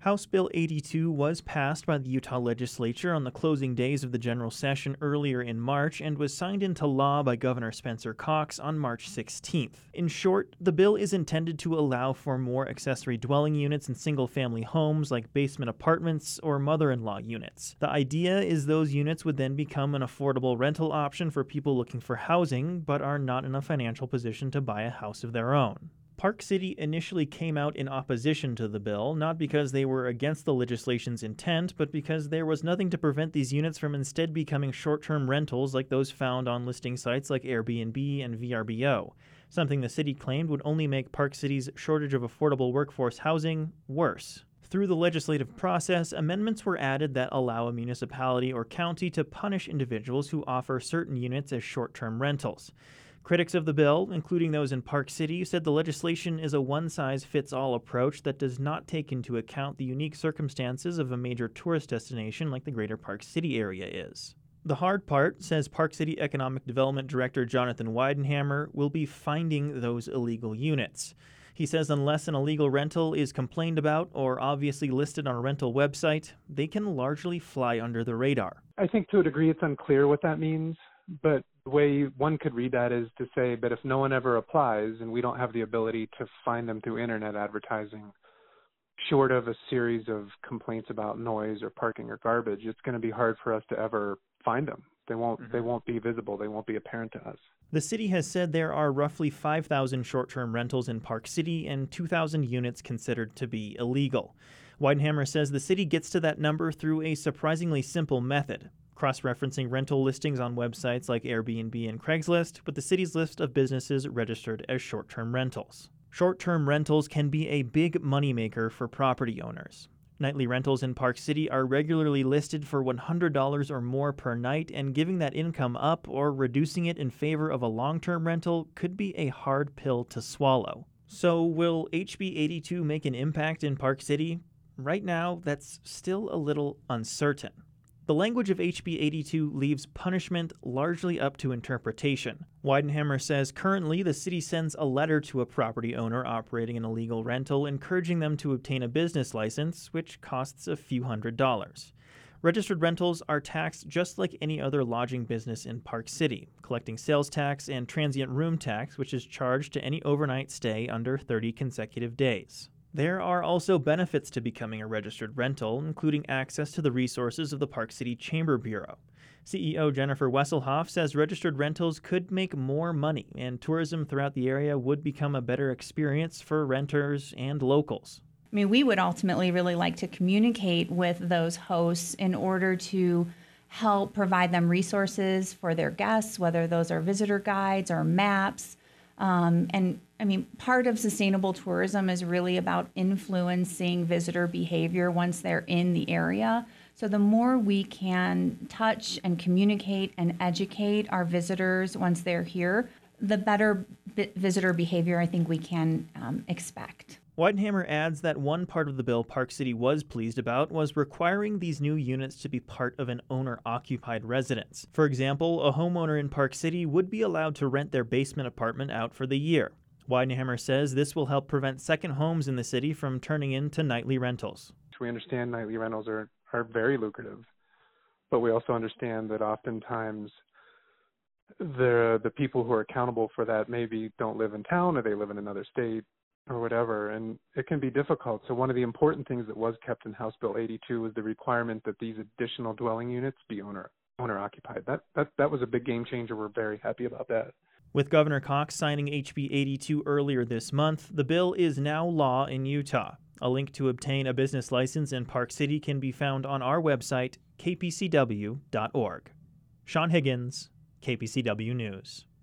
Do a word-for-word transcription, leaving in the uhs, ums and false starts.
House Bill eighty-two was passed by the Utah legislature on the closing days of the general session earlier in March and was signed into law by Governor Spencer Cox on March sixteenth. In short, the bill is intended to allow for more accessory dwelling units in single-family homes like basement apartments or mother-in-law units. The idea is those units would then become an affordable rental option for people looking for housing but are not in a financial position to buy a house of their own. Park City initially came out in opposition to the bill, not because they were against the legislation's intent, but because there was nothing to prevent these units from instead becoming short-term rentals like those found on listing sites like Airbnb and V R B O, something the city claimed would only make Park City's shortage of affordable workforce housing worse. Through the legislative process, amendments were added that allow a municipality or county to punish individuals who offer certain units as short-term rentals. Critics of the bill, including those in Park City, said the legislation is a one-size-fits-all approach that does not take into account the unique circumstances of a major tourist destination like the greater Park City area is. The hard part, says Park City Economic Development Director Jonathan Weidenhammer, will be finding those illegal units. He says unless an illegal rental is complained about or obviously listed on a rental website, they can largely fly under the radar. I think to a degree it's unclear what that means, but the way one could read that is to say, but if no one ever applies and we don't have the ability to find them through internet advertising, short of a series of complaints about noise or parking or garbage, it's going to be hard for us to ever find them. They won't mm-hmm. they won't be visible. They won't be apparent to us. The city has said there are roughly five thousand short-term rentals in Park City and two thousand units considered to be illegal. Weidenhammer says the city gets to that number through a surprisingly simple method, cross-referencing rental listings on websites like Airbnb and Craigslist with the city's list of businesses registered as short-term rentals. Short-term rentals can be a big moneymaker for property owners. Nightly rentals in Park City are regularly listed for one hundred dollars or more per night, and giving that income up or reducing it in favor of a long-term rental could be a hard pill to swallow. So will H B eighty-two make an impact in Park City? Right now, that's still a little uncertain. The language of H B eighty-two leaves punishment largely up to interpretation. Weidenhammer says currently the city sends a letter to a property owner operating an illegal rental encouraging them to obtain a business license, which costs a few hundred dollars. Registered rentals are taxed just like any other lodging business in Park City, collecting sales tax and transient room tax, which is charged to any overnight stay under thirty consecutive days. There are also benefits to becoming a registered rental, including access to the resources of the Park City Chamber Bureau. C E O Jennifer Wesselhoff says registered rentals could make more money, and tourism throughout the area would become a better experience for renters and locals. I mean, we would ultimately really like to communicate with those hosts in order to help provide them resources for their guests, whether those are visitor guides or maps. Um, and I mean, part of sustainable tourism is really about influencing visitor behavior once they're in the area. So the more we can touch and communicate and educate our visitors once they're here, the better b- visitor behavior I think we can um, expect. Weidenhammer adds that one part of the bill Park City was pleased about was requiring these new units to be part of an owner-occupied residence. For example, a homeowner in Park City would be allowed to rent their basement apartment out for the year. Weidenhammer says this will help prevent second homes in the city from turning into nightly rentals. We understand nightly rentals are, are very lucrative, but we also understand that oftentimes the the people who are accountable for that maybe don't live in town or they live in another state or whatever, and it can be difficult. So one of the important things that was kept in House Bill eighty-two was the requirement that these additional dwelling units be owner owner occupied. That that that was a big game changer. We're very happy about that. With Governor Cox signing H B eighty-two earlier this month, the bill is now law in Utah. A link to obtain a business license in Park City can be found on our website, k p c w dot org. Sean Higgins, K P C W News.